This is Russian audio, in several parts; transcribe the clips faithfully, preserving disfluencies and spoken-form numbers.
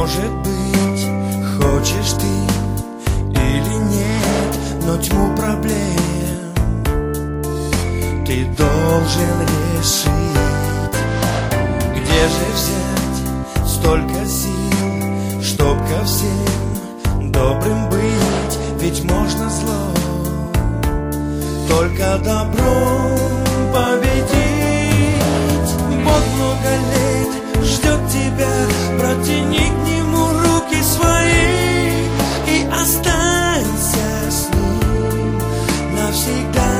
Может быть, хочешь ты или нет, но тьму проблем ты должен решить. Где же взять столько сил, чтоб ко всем добрым быть? Ведь можно зло только добром победить. Бог много лет ждет тебя, протяни к Нему руки свои и останься с Ним навсегда.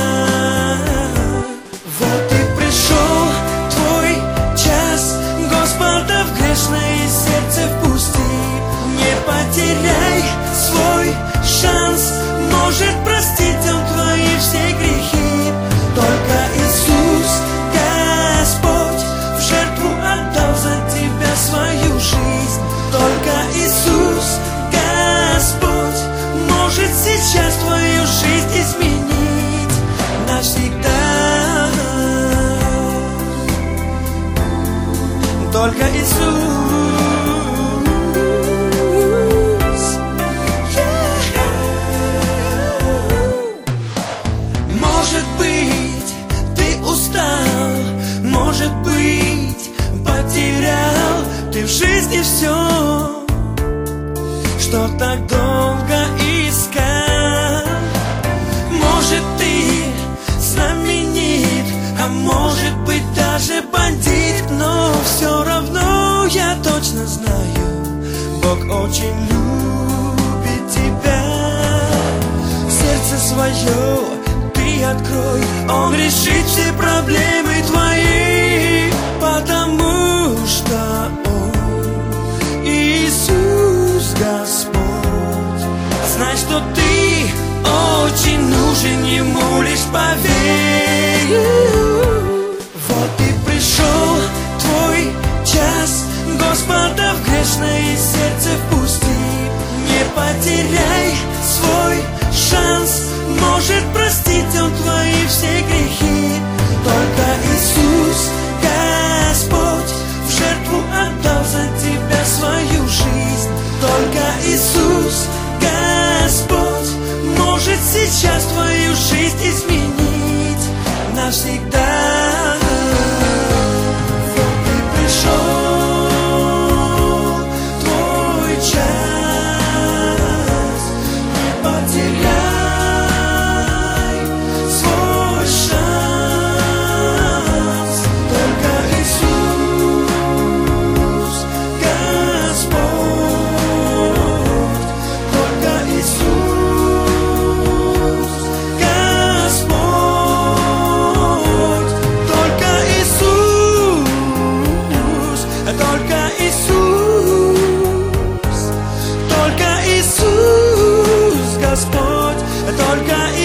Вот и пришел твой час, Господа в грешное сердце впусти. Не потеряй свой шанс, может простить Он твои все грехи. Только Иисус, Господь, в жертву отдал за тебя свою жизнь. Только Иисус, Господь, может сейчас твою жизнь изменить навсегда. Только Иисус. Может быть, потерял ты в жизни все, что так долго искал. Может, ты знаменит, а может быть даже бандит, но все равно я точно знаю, Бог очень любит тебя. Сердце свое ты открой, Он решит все проблемы твои, потому что Он Иисус Господь. Знай, что ты очень нужен Ему, лишь поверь. Вот и пришел твой час, Господа в грешное сердце впусти. Не потеряй свой шанс, может простить Он твои все грехи. Только Иисус, Господь, в жертву отдал за тебя свою жизнь. Только Иисус, Господь, может сейчас твою жизнь изменить навсегда. Вот и пришел твой час, не потеряй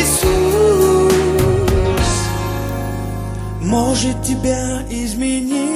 может тебя изменить.